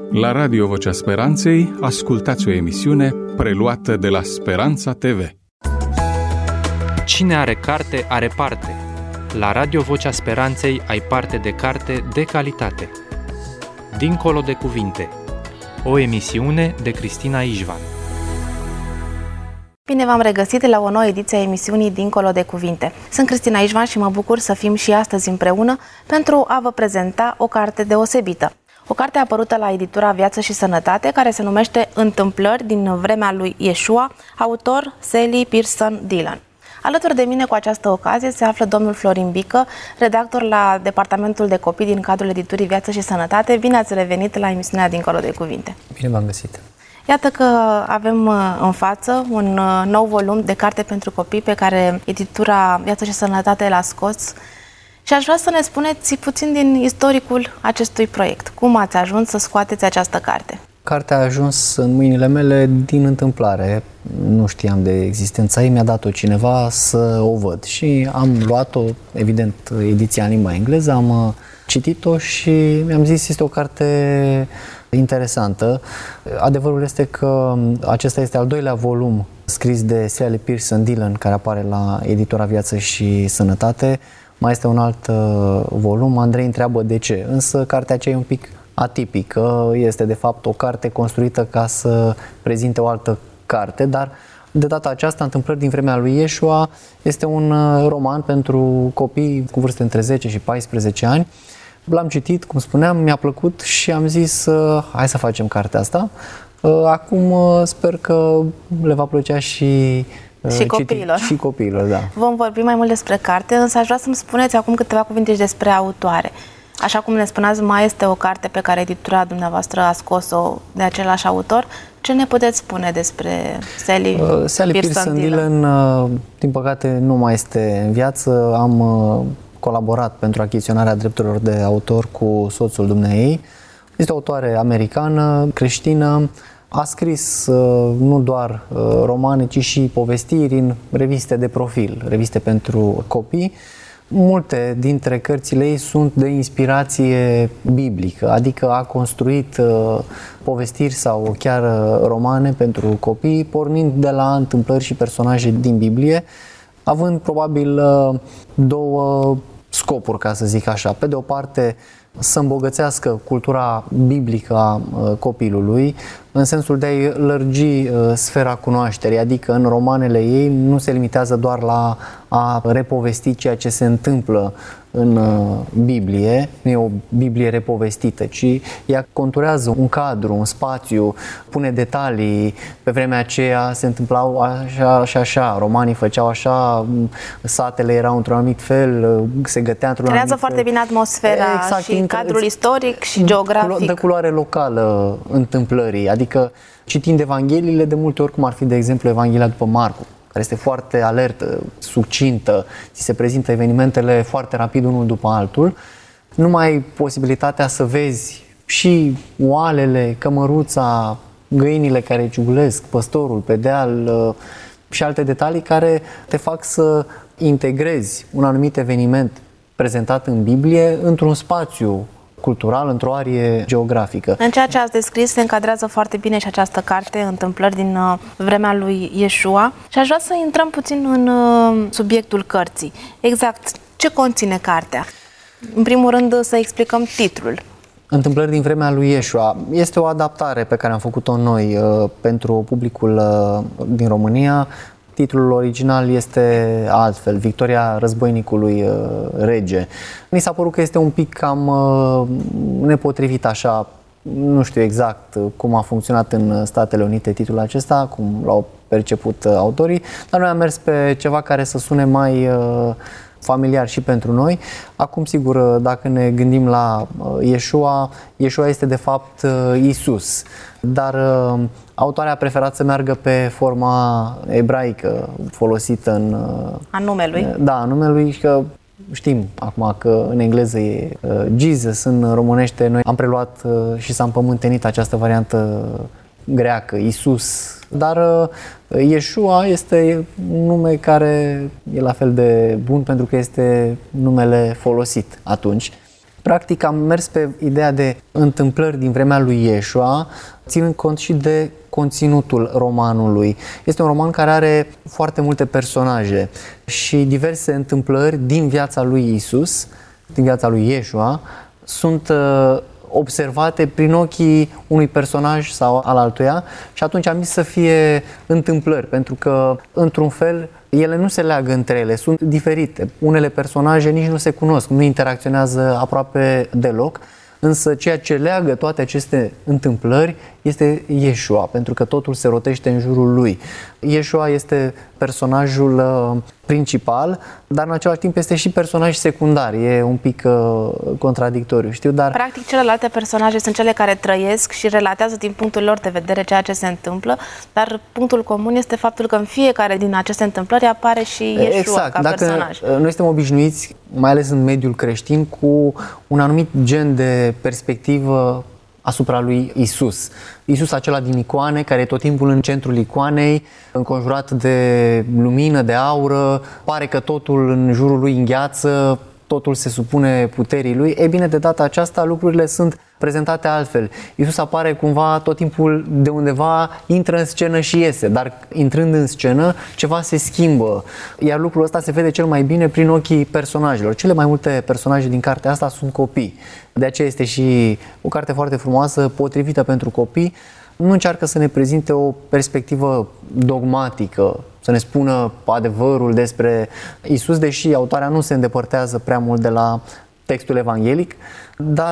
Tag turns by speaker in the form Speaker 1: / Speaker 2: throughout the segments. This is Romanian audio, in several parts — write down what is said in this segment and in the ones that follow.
Speaker 1: La Radio Vocea Speranței ascultați o emisiune preluată de la Speranța TV.
Speaker 2: Cine are carte, are parte. La Radio Vocea Speranței ai parte de carte de calitate. Dincolo de cuvinte. O emisiune de Cristina Ișvan.
Speaker 3: Bine v-am regăsit la o nouă ediție a emisiunii Dincolo de cuvinte. Sunt Cristina Ișvan și mă bucur să fim și astăzi împreună pentru a vă prezenta o carte deosebită. O carte apărută la editura Viață și Sănătate, care se numește Întâmplări din vremea lui Iesua, autor Sally Pearson Dillon. Alături de mine cu această ocazie se află domnul Florin Bică, redactor la Departamentul de Copii din cadrul editurii Viață și Sănătate. Bine ați revenit la emisiunea Dincolo de cuvinte.
Speaker 4: Bine v-am găsit.
Speaker 3: Iată că avem în față un nou volum de carte pentru copii pe care editura Viață și Sănătate l-a scos. Și aș vrea să ne spuneți puțin din istoricul acestui proiect. Cum ați ajuns să scoateți această carte?
Speaker 4: Cartea a ajuns în mâinile mele din întâmplare. Nu știam de existența ei, mi-a dat-o cineva să o văd. Și am luat-o, evident, ediția în limba engleză, am citit-o și mi-am zis este o carte interesantă. Adevărul este că acesta este al doilea volum scris de Sally Pearson Dillon, care apare la editura Viață și Sănătate. Mai este un alt volum, Andrei întreabă de ce, însă cartea aceea e un pic atipică, este de fapt o carte construită ca să prezinte o altă carte, dar de data aceasta, Întâmplări din vremea lui Iesua este un roman pentru copii cu vârste între 10 și 14 ani. L-am citit, cum spuneam, mi-a plăcut și am zis hai să facem cartea asta. Acum sper că le va plăcea și copiilor. Și copiilor, da.
Speaker 3: Vom vorbi mai mult despre carte, însă aș vrea să-mi spuneți acum câteva cuvinte și despre autoare. Așa cum ne spuneați, mai este o carte pe care editura dumneavoastră a scos-o de același autor. Ce ne puteți spune despre Sally Pearson Dillon?
Speaker 4: Din păcate, nu mai este în viață. Am colaborat pentru achiziționarea drepturilor de autor cu soțul dumneei. Este o autoare americană, creștină. A scris nu doar romane, ci și povestiri în reviste de profil, reviste pentru copii. Multe dintre cărțile ei sunt de inspirație biblică, adică a construit povestiri sau chiar romane pentru copii, pornind de la întâmplări și personaje din Biblie, având probabil două scopuri, ca să zic așa. Pe de o parte, să îmbogățească cultura biblică a copilului, în sensul de a-i lărgi sfera cunoașterii, adică în romanele ei nu se limitează doar la a repovesti ceea ce se întâmplă în Biblie, nu e o Biblie repovestită, ci ea conturează un cadru, un spațiu, pune detalii. Pe vremea aceea se întâmplau așa și așa, romanii făceau așa, satele erau într-un anumit fel, se gătea într-un anumit fel.
Speaker 3: Creează foarte bine atmosfera exact, și cadrul istoric și geografic.
Speaker 4: Dă culoare locală întâmplării, adică citind Evangheliile, de multe ori, cum ar fi, de exemplu, Evanghelia după Marcu, care este foarte alertă, succintă, ți se prezintă evenimentele foarte rapid unul după altul, nu mai ai posibilitatea să vezi și oalele, cămăruța, găinile care ciugulesc, păstorul pe deal și alte detalii care te fac să integrezi un anumit eveniment prezentat în Biblie într-un spațiu cultural, într-o arie geografică.
Speaker 3: În ceea ce ați descris se încadrează foarte bine și această carte, Întâmplări din vremea lui Iesua. Și aș vrea să intrăm puțin în subiectul cărții. Exact, ce conține cartea? În primul rând să explicăm titlul.
Speaker 4: Întâmplări din vremea lui Iesua este o adaptare pe care am făcut-o noi pentru publicul din România. Titlul original este altfel, Victoria războinicului rege. Mi s-a părut că este un pic cam nepotrivit așa, nu știu exact cum a funcționat în Statele Unite titlul acesta, cum l-au perceput autorii, dar noi am mers pe ceva care să sune mai familiar și pentru noi. Acum, sigur, dacă ne gândim la Iesua, Iesua este de fapt Isus, dar autoarea a preferat să meargă pe forma ebraică folosită
Speaker 3: a numelui.
Speaker 4: Da, a numelui, și că știm acum că în engleză e Jesus, în românește noi am preluat și s-a împământenit această variantă greacă, Isus. Dar Iesua este un nume care e la fel de bun pentru că este numele folosit atunci. Practic am mers pe ideea de întâmplări din vremea lui Iesua, ținând cont și de conținutul romanului. Este un roman care are foarte multe personaje și diverse întâmplări din viața lui Isus, din viața lui Iesua, sunt observate prin ochii unui personaj sau al altuia și atunci am zis să fie întâmplări, pentru că, într-un fel, ele nu se leagă între ele, sunt diferite. Unele personaje nici nu se cunosc, nu interacționează aproape deloc, însă ceea ce leagă toate aceste întâmplări este Iesua, pentru că totul se rotește în jurul lui. Iesua este personajul principal, dar în același timp este și personaj secundar. E un pic contradictoriu, știu, dar...
Speaker 3: Practic, celelalte personaje sunt cele care trăiesc și relatează din punctul lor de vedere ceea ce se întâmplă, dar punctul comun este faptul că în fiecare din aceste întâmplări apare și Iesua ca personaj.
Speaker 4: Noi suntem obișnuiți, mai ales în mediul creștin, cu un anumit gen de perspectivă asupra lui Isus. Isus acela din icoane, care e tot timpul în centrul icoanei, înconjurat de lumină, de aură, pare că totul în jurul lui îngheață, totul se supune puterii lui. E bine, de data aceasta lucrurile sunt prezentate altfel. Isus apare cumva tot timpul de undeva, intră în scenă și iese, dar intrând în scenă, ceva se schimbă. Iar lucrul ăsta se vede cel mai bine prin ochii personajelor. Cele mai multe personaje din cartea asta sunt copii. De aceea este și o carte foarte frumoasă, potrivită pentru copii. Nu încearcă să ne prezinte o perspectivă dogmatică, să ne spună adevărul despre Isus, deși autoarea nu se îndepărtează prea mult de la textul evanghelic, dar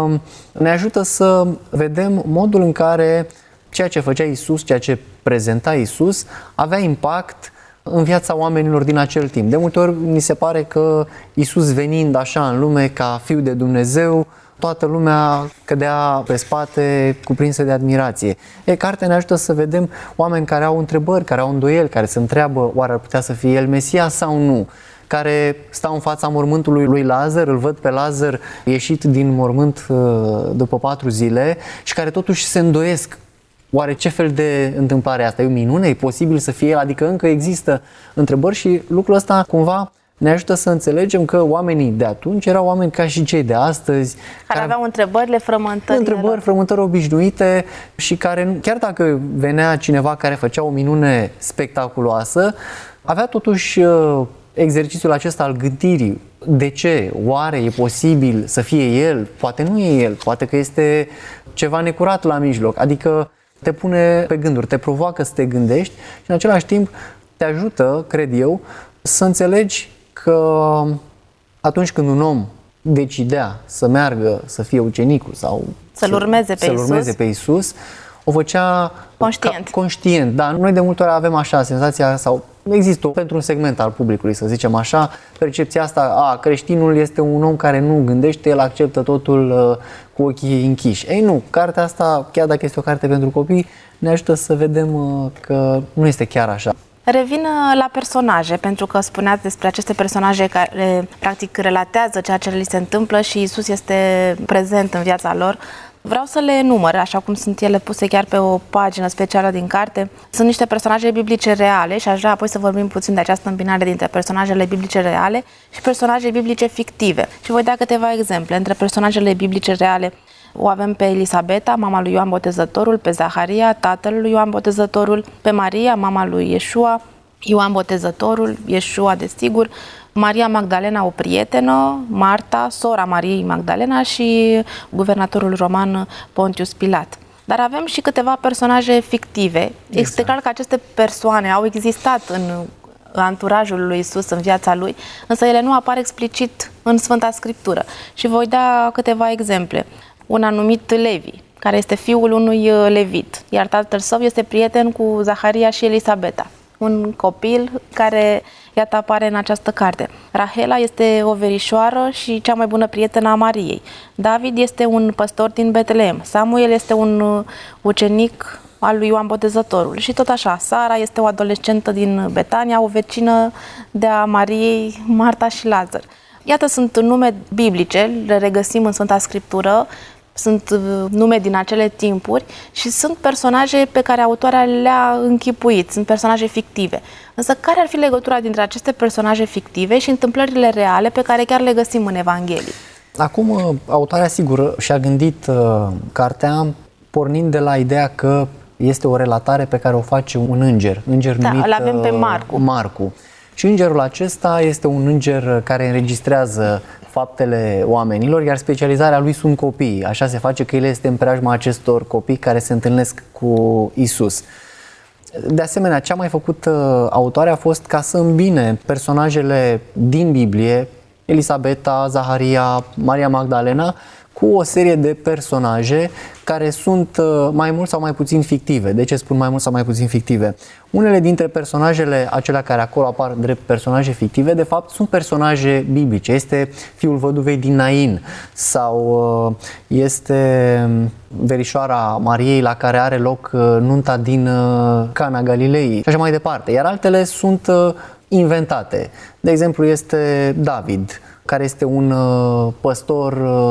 Speaker 4: ne ajută să vedem modul în care ceea ce făcea Isus, ceea ce prezenta Isus, avea impact în viața oamenilor din acel timp. De multe ori mi se pare că Isus, venind așa în lume ca Fiul de Dumnezeu, toată lumea cădea pe spate cuprinsă de admirație. Cartea ne ajută să vedem oameni care au întrebări, care au îndoieli, care se întreabă oare ar putea să fie el Mesia sau nu, care stau în fața mormântului lui Lazar, îl văd pe Lazar ieșit din mormânt după 4 zile și care totuși se îndoiesc. Oare ce fel de întâmplare asta? E o minune? E posibil să fie el? Adică încă există întrebări și lucrul ăsta cumva ne ajută să înțelegem că oamenii de atunci erau oameni ca și cei de astăzi,
Speaker 3: care aveau întrebări,
Speaker 4: frământări obișnuite și care, chiar dacă venea cineva care făcea o minune spectaculoasă, avea totuși exercițiul acesta al gândirii. De ce? Oare e posibil să fie el? Poate nu e el, poate că este ceva necurat la mijloc. Adică te pune pe gânduri, te provoacă să te gândești și în același timp te ajută, cred eu, să înțelegi că atunci când un om decidea să meargă să fie ucenicul sau
Speaker 3: să-l urmeze pe
Speaker 4: Isus, o făcea conștient. Da, noi de multe ori avem așa senzația, sau există pentru un segment al publicului, să zicem așa, percepția asta, creștinul este un om care nu gândește, el acceptă totul cu ochii închiși. Ei nu, cartea asta, chiar dacă este o carte pentru copii, ne ajută să vedem că nu este chiar așa.
Speaker 3: Revin la personaje, pentru că spuneați despre aceste personaje care practic relatează ceea ce li se întâmplă și Isus este prezent în viața lor. Vreau să le enumăr, așa cum sunt ele puse chiar pe o pagină specială din carte. Sunt niște personaje biblice reale și aș vrea apoi să vorbim puțin de această îmbinare dintre personajele biblice reale și personaje biblice fictive. Și voi da câteva exemple. Între personajele biblice reale o avem pe Elisabeta, mama lui Ioan Botezătorul, pe Zaharia, tatăl lui Ioan Botezătorul, pe Maria, mama lui Iesua, Ioan Botezătorul, Iesua desigur, Maria Magdalena, o prietenă, Marta, sora Mariei Magdalena și guvernatorul roman Pontius Pilat. Dar avem și câteva personaje fictive. Exact. Este clar că aceste persoane au existat în anturajul lui Isus, în viața lui, însă ele nu apar explicit în Sfânta Scriptură. Și voi da câteva exemple. Un anumit Levi, care este fiul unui levit, iar tatăl său este prieten cu Zaharia și Elisabeta. Un copil care, iată, apare în această carte. Rahela este o verișoară și cea mai bună prietenă a Mariei. David este un păstor din Betlehem. Samuel este un ucenic al lui Ioan Botezătorul. Și tot așa, Sara este o adolescentă din Betania, o vecină de-a Mariei, Marta și Lazar. Iată, sunt nume biblice, le regăsim în Sfânta Scriptură, sunt nume din acele timpuri și sunt personaje pe care autoarea le-a închipuit, sunt personaje fictive. Însă care ar fi legătura dintre aceste personaje fictive și întâmplările reale pe care chiar le găsim în Evanghelii?
Speaker 4: Acum, autoarea, sigur, și-a gândit cartea pornind de la ideea că este o relatare pe care o face un înger numit
Speaker 3: îl avem pe
Speaker 4: Marcu. Și îngerul acesta este un înger care înregistrează faptele oamenilor, iar specializarea lui sunt copiii. Așa se face că el este în preajma acestor copii care se întâlnesc cu Isus. De asemenea, ce a mai făcut autoarea a fost ca să îmbine personajele din Biblie, Elisabeta, Zaharia, Maria Magdalena, cu o serie de personaje care sunt mai mult sau mai puțin fictive. De ce spun mai mult sau mai puțin fictive? Unele dintre personajele acelea care acolo apar drept personaje fictive, de fapt sunt personaje biblice. Este fiul văduvei din Nain sau este verișoara Mariei la care are loc nunta din Cana Galilei și așa mai departe. Iar altele sunt inventate. De exemplu, este David, care este un păstor,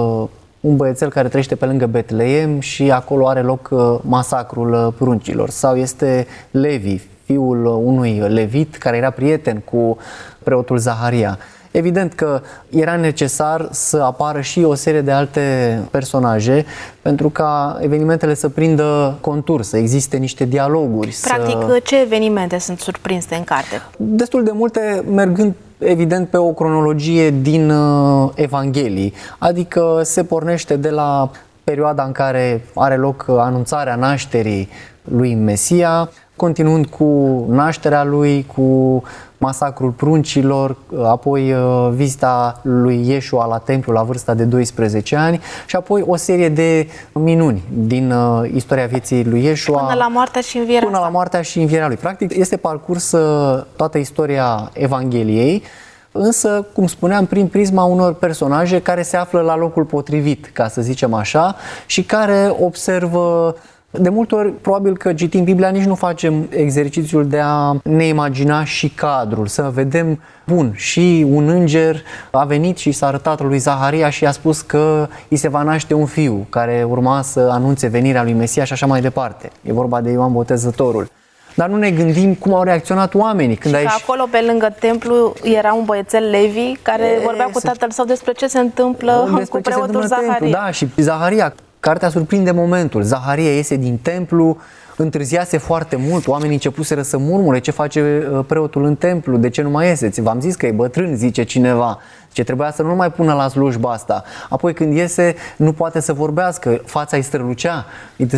Speaker 4: un băiețel care trăiește pe lângă Betleem și acolo are loc masacrul pruncilor. Sau este Levi, fiul unui levit care era prieten cu preotul Zaharia. Evident că era necesar să apară și o serie de alte personaje pentru ca evenimentele să prindă contur, să existe niște dialoguri.
Speaker 3: Practic, ce evenimente sunt surprinse în carte?
Speaker 4: Destul de multe, mergând evident pe o cronologie din Evanghelii, adică se pornește de la perioada în care are loc anunțarea nașterii lui Mesia, continuând cu nașterea lui, cu masacrul pruncilor, apoi vizita lui Iesua la templu la vârsta de 12 ani și apoi o serie de minuni din istoria vieții lui Iesua.
Speaker 3: Până la moartea și învierea.
Speaker 4: Până la moartea și învierea lui. Practic este parcurs toată istoria Evangheliei, însă, cum spuneam, prin prisma unor personaje care se află la locul potrivit, ca să zicem așa, și care observă. De multe ori, probabil că citind Biblia nici nu facem exercițiul de a ne imagina și cadrul, să vedem, bun, și un înger a venit și s-a arătat lui Zaharia și i-a spus că îi se va naște un fiu care urma să anunțe venirea lui Mesia și așa mai departe. E vorba de Ioan Botezătorul. Dar nu ne gândim cum au reacționat oamenii. Când
Speaker 3: și că acolo, pe lângă templu, era un băiețel Levi care vorbea cu tatăl său despre ce se întâmplă cu preotul Zaharia.
Speaker 4: Da, și Zaharia. Cartea surprinde momentul. Zaharia iese din templu, întârziase foarte mult, oamenii începuseră să murmure ce face preotul în templu, de ce nu mai iese? V-am zis că e bătrân, zice cineva. Ce trebuia să nu mai pună la slujba asta. Apoi când iese, nu poate să vorbească, fața îi strălucea.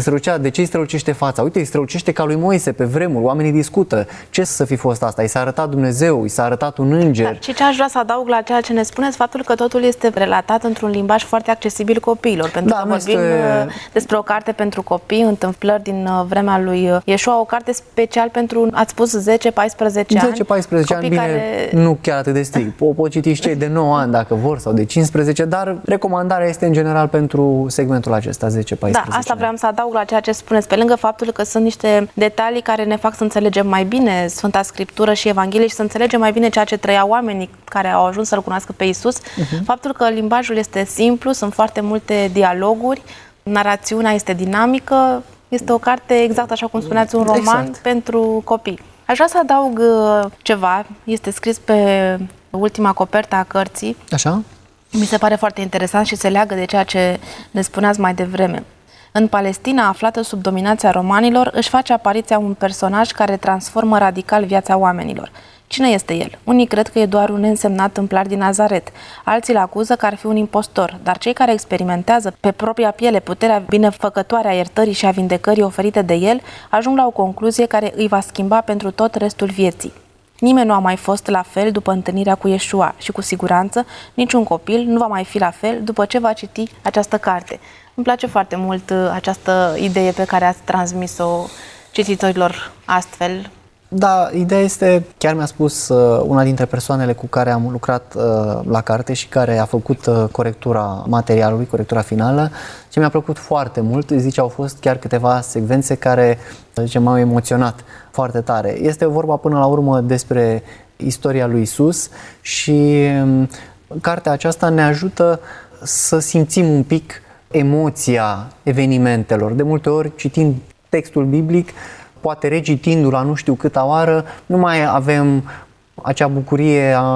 Speaker 4: De ce îi strălucește fața? Uite, îi strălucește ca lui Moise pe vremuri, oamenii discută. Ce să fi fost asta? I s-a arătat Dumnezeu, i s-a arătat un înger.
Speaker 3: Dar ce aș vrea să adaug la ceea ce ne spuneți, faptul că totul este relatat într-un limbaj foarte accesibil copiilor. Pentru că vorbim despre o carte pentru copii, întâmplări din vremea lui Iesua, o carte special pentru, ați spus, 10-14 ani.
Speaker 4: 10-14 ani, bine, nu chiar atât de strict. O pot citi și cei de 9 ani dacă vor sau de 15, dar recomandarea este în general pentru segmentul acesta 10-14
Speaker 3: Da, asta vreau să adaug la ceea ce spuneți. Pe lângă faptul că sunt niște detalii care ne fac să înțelegem mai bine Sfânta Scriptură și Evanghelie și să înțelegem mai bine ceea ce trăiau oamenii care au ajuns să-L cunoască pe Iisus. Faptul că limbajul este simplu, sunt foarte multe dialoguri, narațiunea este dinamică, este o carte, exact așa cum spuneați, un roman pentru copii. Aș vrea să adaug ceva, este scris pe ultima copertă a cărții.
Speaker 4: Așa?
Speaker 3: Mi se pare foarte interesant și se leagă de ceea ce ne spuneați mai devreme. În Palestina, aflată sub dominația romanilor, își face apariția un personaj care transformă radical viața oamenilor. Cine este el? Unii cred că e doar un neînsemnat tâmplar din Nazaret. Alții îl acuză că ar fi un impostor, dar cei care experimentează pe propria piele puterea binefăcătoare a iertării și a vindecării oferite de el, ajung la o concluzie care îi va schimba pentru tot restul vieții. Nimeni nu a mai fost la fel după întâlnirea cu Iesua și cu siguranță niciun copil nu va mai fi la fel după ce va citi această carte. Îmi place foarte mult această idee pe care ați transmis-o cititorilor astfel.
Speaker 4: Da, ideea este, chiar mi-a spus una dintre persoanele cu care am lucrat la carte și care a făcut corectura materialului, corectura finală, ce mi-a plăcut foarte mult, zice, au fost chiar câteva secvențe care, zice, m-au emoționat foarte tare. Este vorba până la urmă despre istoria lui Isus și cartea aceasta ne ajută să simțim un pic emoția evenimentelor. De multe ori, citind textul biblic, poate recitindu-l la nu știu câta oară, nu mai avem acea bucurie a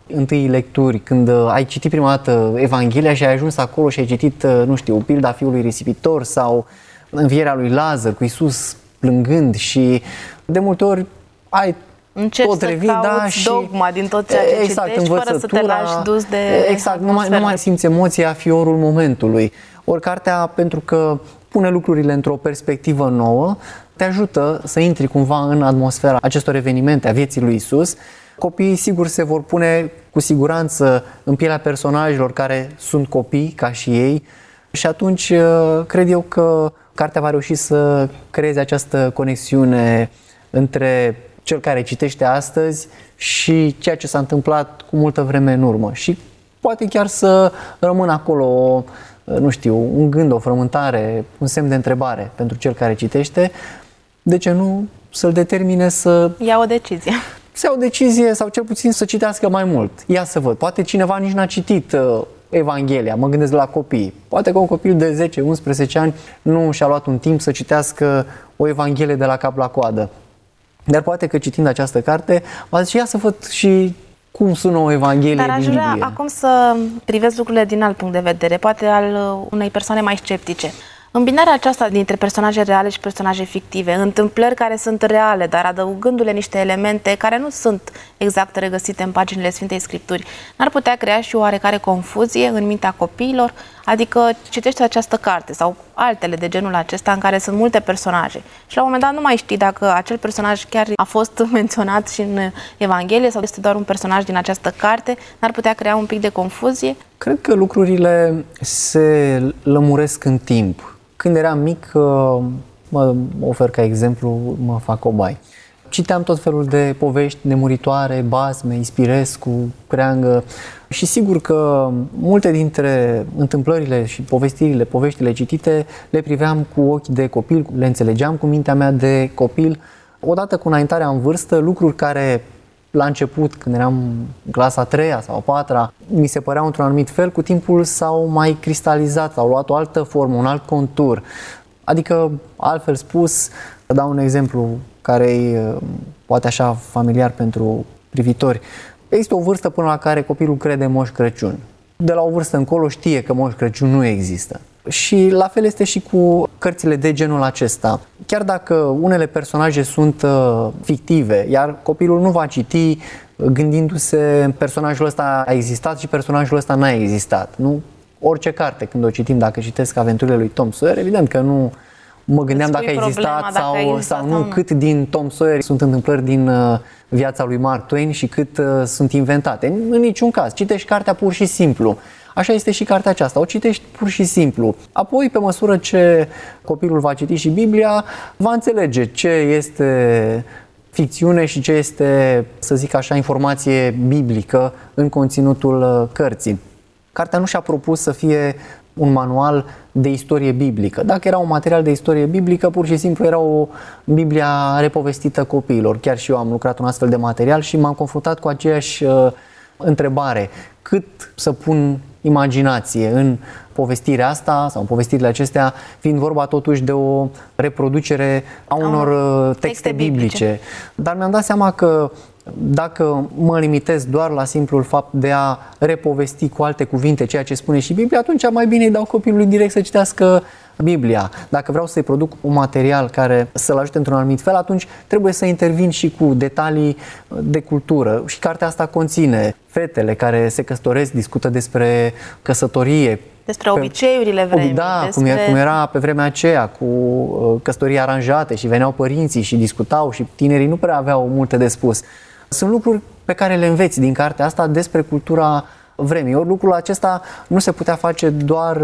Speaker 4: întâi lecturi, când ai citit prima dată Evanghelia și ai ajuns acolo și ai citit, nu știu, pilda fiului risipitor sau învierea lui Lazar cu Iisus plângând și de multe ori ai
Speaker 3: încerci
Speaker 4: tot revii,
Speaker 3: și dogma din tot ceea ce citești, fără să te lași dus de
Speaker 4: exact, nu mai simți emoția, fiorul momentului. Ori cartea, pentru că pune lucrurile într-o perspectivă nouă, te ajută să intri cumva în atmosfera acestor evenimente a vieții lui Iisus. Copiii, sigur, se vor pune cu siguranță în pielea personajelor care sunt copii, ca și ei, și atunci cred eu că cartea va reuși să creeze această conexiune între cel care citește astăzi și ceea ce s-a întâmplat cu multă vreme în urmă. Și poate chiar să rămână acolo, nu știu, un gând, o frământare, un semn de întrebare pentru cel care citește. De ce nu să-l determine să
Speaker 3: ia o decizie?
Speaker 4: Să ia o decizie sau cel puțin să citească mai mult. Ia să văd. Poate cineva nici n-a citit Evanghelia, mă gândesc la copii. Poate că un copil de 10-11 ani nu și-a luat un timp să citească o Evanghelie de la cap la coadă. Dar poate că citind această carte, va zice, ia să văd și cum sună o Evanghelie din Biblie.
Speaker 3: Dar aș vrea acum să privesc lucrurile din alt punct de vedere, poate al unei persoane mai sceptice. Îmbinarea aceasta dintre personaje reale și personaje fictive, întâmplări care sunt reale, dar adăugându-le niște elemente care nu sunt exact regăsite în paginile Sfintei Scripturi, n-ar putea crea și o oarecare confuzie în mintea copiilor? Adică citești această carte sau altele de genul acesta în care sunt multe personaje și la un moment dat nu mai știi dacă acel personaj chiar a fost menționat și în Evanghelie sau este doar un personaj din această carte, n-ar putea crea un pic de confuzie?
Speaker 4: Cred că lucrurile se lămuresc în timp. Când eram mic, mă ofer ca exemplu, mă fac cobai. Citeam tot felul de povești nemuritoare, basme, Ispirescu, Creangă și sigur că multe dintre întâmplările și poveștile citite le priveam cu ochi de copil, le înțelegeam cu mintea mea de copil. Odată cu înaintarea în vârstă, lucruri care la început, când eram în clasa 3-a sau 4-a, mi se păreau într-un anumit fel, cu timpul s-au mai cristalizat, au luat o altă formă, un alt contur. Adică, altfel spus, dau un exemplu care e poate așa familiar pentru privitori. Există o vârstă până la care copilul crede în Moș Crăciun. De la o vârstă încolo știe că Moș Crăciun nu există. Și la fel este și cu cărțile de genul acesta. Chiar dacă unele personaje sunt fictive, iar copilul nu va citi gândindu-se personajul ăsta a existat și personajul ăsta n-a existat. Nu? Orice carte, când o citim, dacă citesc aventurile lui Tom Sawyer, evident că nu mă gândeam dacă a existat sau nu, cât din Tom Sawyer sunt întâmplări din viața lui Mark Twain și cât sunt inventate. În niciun caz. Citești cartea pur și simplu. Așa este și cartea aceasta, o citești pur și simplu. Apoi, pe măsură ce copilul va citi și Biblia, va înțelege ce este ficțiune și ce este, să zic așa, informație biblică în conținutul cărții. Cartea nu și-a propus să fie un manual de istorie biblică. Dacă era un material de istorie biblică, pur și simplu era o Biblia repovestită copiilor. Chiar și eu am lucrat un astfel de material și m-am confruntat cu aceeași întrebare. Cât să pun imaginație în povestirea asta sau în povestirile acestea, fiind vorba totuși de o reproducere a unor texte biblice. Dar mi-am dat seama că dacă mă limitez doar la simplul fapt de a repovesti cu alte cuvinte ceea ce spune și Biblia, atunci mai bine îi dau copilului direct să citească Biblia. Dacă vreau să-i produc un material care să-l ajute într-un anumit fel, atunci trebuie să intervin și cu detalii de cultură. Și cartea asta conține fetele care se căsătoresc, discută despre căsătorie,
Speaker 3: despre obiceiurile vremii.
Speaker 4: Da, cum era pe vremea aceea, cu căsătorii aranjate și veneau părinții și discutau și tinerii nu prea aveau multe de spus. Sunt lucruri pe care le înveți din cartea asta despre cultura vremii. Ori lucrul acesta nu se putea face doar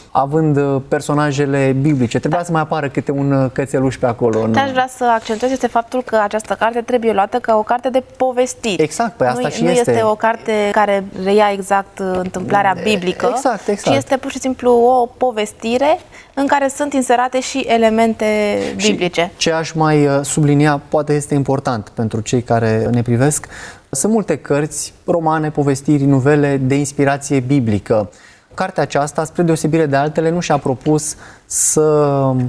Speaker 4: având personajele biblice. Trebuia să mai apară câte un cățeluș pe acolo.
Speaker 3: Ce aș vrea să accentuez este faptul că această carte trebuie luată ca o carte de povestiri.
Speaker 4: Exact, pe asta
Speaker 3: nu este o carte care reia exact întâmplarea biblică,
Speaker 4: exact.
Speaker 3: ci este pur și simplu o povestire în care sunt inserate și elemente biblice. Și
Speaker 4: ce aș mai sublinia, poate este important pentru cei care ne privesc, sunt multe cărți, romane, povestiri, novele de inspirație biblică. Cartea aceasta, spre deosebire de altele, nu și-a propus să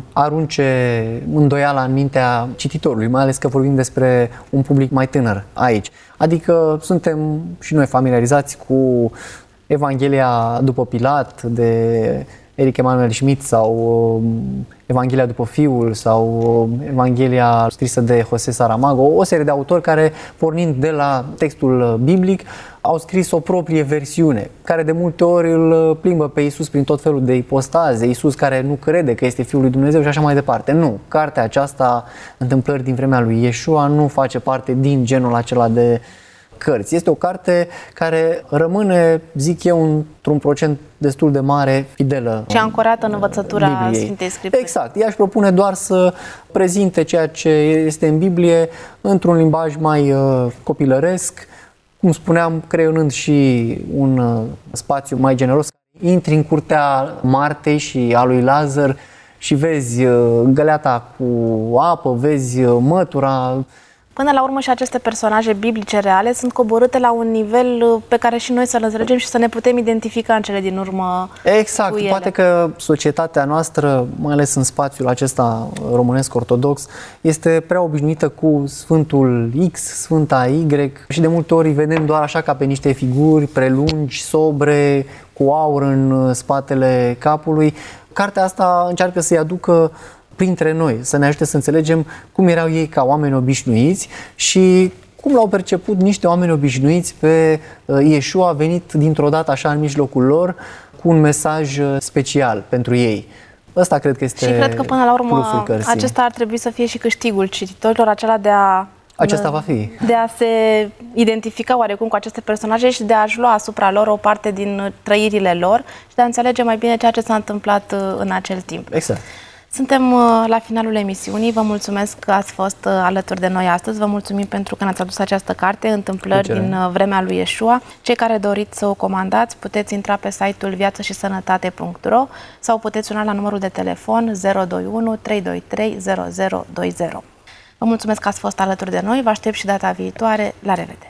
Speaker 4: arunce îndoiala în mintea cititorului, mai ales că vorbim despre un public mai tânăr aici. Adică suntem și noi familiarizați cu Evanghelia după Pilat de Eric Emanuel Schmidt sau Evanghelia după Fiul sau Evanghelia scrisă de José Saramago, o serie de autori care, pornind de la textul biblic, au scris o proprie versiune, care de multe ori îl plimbă pe Iisus prin tot felul de ipostaze, Iisus care nu crede că este Fiul lui Dumnezeu și așa mai departe. Nu, cartea aceasta, Întâmplări din vremea lui Iesua, nu face parte din genul acela de cărți. Este o carte care rămâne, zic eu, într-un procent destul de mare fidelă
Speaker 3: și ancorată în învățătura
Speaker 4: Bibliei.
Speaker 3: Sfintei Scripturi.
Speaker 4: Exact. Ea își propune doar să prezinte ceea ce este în Biblie într-un limbaj mai copilăresc, cum spuneam, creionând și un spațiu mai generos. Intri în curtea Martei și a lui Lazar și vezi găleata cu apă, vezi mătura.
Speaker 3: Până la urmă și aceste personaje biblice reale sunt coborâte la un nivel pe care și noi să-l înțelegem și să ne putem identifica în cele din urmă.
Speaker 4: Exact,
Speaker 3: cu ele.
Speaker 4: Poate că societatea noastră, mai ales în spațiul acesta românesc ortodox, este prea obișnuită cu Sfântul X, Sfânta Y și de multe ori îi vedem doar așa ca pe niște figuri prelungi, sobre, cu aur în spatele capului. Cartea asta încearcă să-i aducă printre noi, să ne ajute să înțelegem cum erau ei ca oameni obișnuiți și cum l-au perceput niște oameni obișnuiți pe Iesua venit dintr-o dată așa în mijlocul lor cu un mesaj special pentru ei. Ăsta cred că este. Și
Speaker 3: cred că până la urmă acesta ar trebui să fie și câștigul cititorilor, acela de a
Speaker 4: acesta va fi.
Speaker 3: De a se identifica oarecum cu aceste personaje și de a-și lua asupra lor o parte din trăirile lor și de a înțelege mai bine ceea ce s-a întâmplat în acel timp.
Speaker 4: Exact.
Speaker 3: Suntem la finalul emisiunii. Vă mulțumesc că ați fost alături de noi astăzi. Vă mulțumim pentru că ne-ați adus această carte, Întâmplări din vremea lui Iesua. Cei care doriți să o comandați, puteți intra pe site-ul viațășisănătate.ro sau puteți suna la numărul de telefon 021 323 0020. Vă mulțumesc că ați fost alături de noi. Vă aștept și data viitoare. La revedere!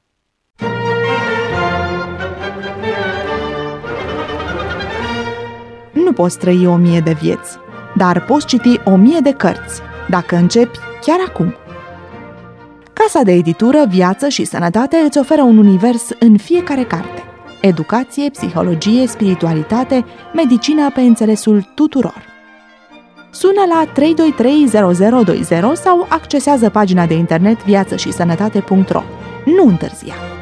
Speaker 5: Nu poți trăi 1000 de vieți, dar poți citi 1000 de cărți, dacă începi chiar acum. Casa de editură Viață și Sănătate îți oferă un univers în fiecare carte. Educație, psihologie, spiritualitate, medicină pe înțelesul tuturor. Sună la 323 0020 sau accesează pagina de internet viațășisănătate.ro. Nu întârzia!